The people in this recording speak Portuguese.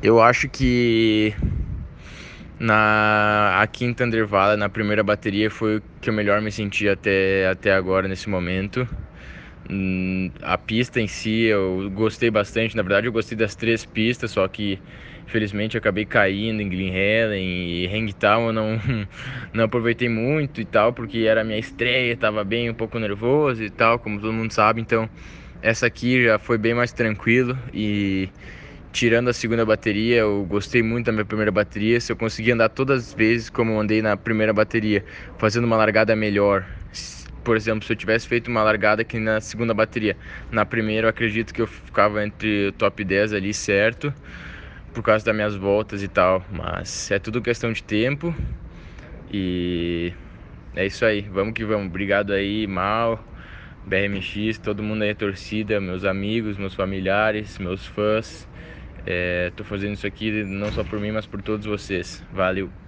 Eu acho que aqui em Thundervala, na primeira bateria, foi o que eu melhor me senti até agora, nesse momento. A pista em si eu gostei bastante. Na verdade, eu gostei das três pistas, só que infelizmente eu acabei caindo em Glen Helen e Hangtown. Eu não, não aproveitei muito e tal, porque era a minha estreia, tava bem um pouco nervoso e tal, como todo mundo sabe. Então essa aqui já foi bem mais tranquilo. E tirando a segunda bateria, eu gostei muito da minha primeira bateria. Se eu conseguir andar todas as vezes como eu andei na primeira bateria, fazendo uma largada melhor, por exemplo, se eu tivesse feito uma largada aqui na segunda bateria, na primeira eu acredito que eu ficava entre o top 10 ali, certo, por causa das minhas voltas e tal. Mas é tudo questão de tempo. E é isso aí, vamos que vamos. Obrigado aí, Mal, BRMX, todo mundo aí, a torcida, meus amigos, meus familiares, meus fãs. Tô fazendo isso aqui não só por mim, mas por todos vocês. Valeu!